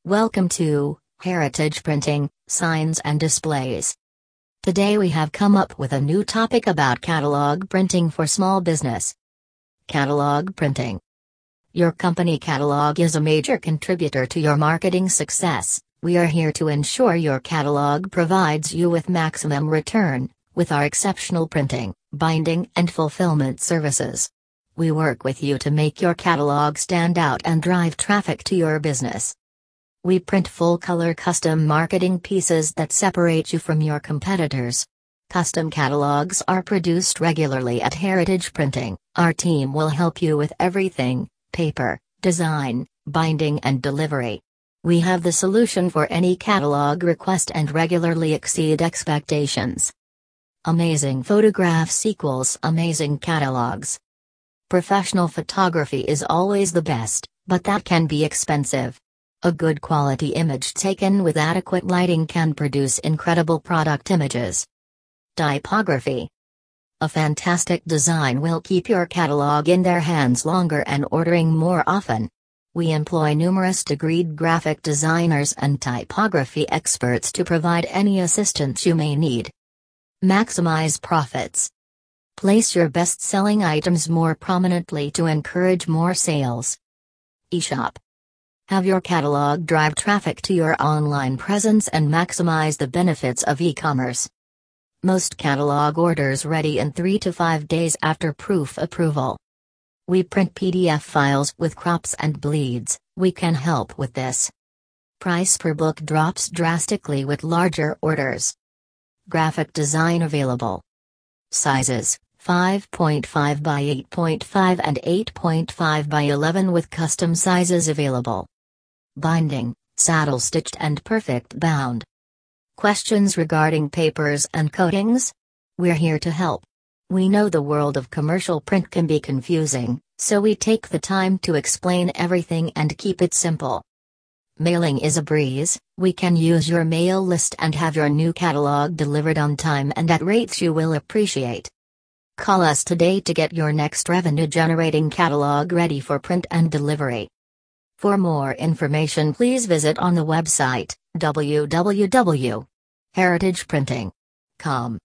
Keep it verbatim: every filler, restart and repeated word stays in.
Welcome to Heritage Printing, Signs and Displays. Today we have come up with a new topic about catalog printing for small business. Catalog printing. Your company catalog is a major contributor to your marketing success. We are here to ensure your catalog provides you with maximum return, with our exceptional printing, binding and fulfillment services. We work with you to make your catalog stand out and drive traffic to your business. We print full-color custom marketing pieces that separate you from your competitors. Custom catalogs are produced regularly at Heritage Printing. Our team will help you with everything: paper, design, binding and delivery. We have the solution for any catalog request and regularly exceed expectations. Amazing photographs equals amazing catalogs. Professional photography is always the best, but that can be expensive. A good quality image taken with adequate lighting can produce incredible product images. Typography. A fantastic design will keep your catalog in their hands longer and ordering more often. We employ numerous degreed graphic designers and typography experts to provide any assistance you may need. Maximize profits. Place your best-selling items more prominently to encourage more sales. eShop. Have your catalog drive traffic to your online presence and maximize the benefits of e-commerce. Most catalog orders ready in three to five days after proof approval. We print P D F files with crops and bleeds. We can help with this. Price per book drops drastically with larger orders. Graphic design available. Sizes: five point five by eight point five and eight point five by eleven with custom sizes available. Binding, saddle stitched and perfect bound. Questions regarding papers and coatings? We're here to help. We know the world of commercial print can be confusing, so we take the time to explain everything and keep it simple. Mailing is a breeze. We can use your mail list and have your new catalog delivered on time and at rates you will appreciate. Call us today to get your next revenue-generating catalog ready for print and delivery. For more information, please visit on the website w w w dot heritage printing dot com.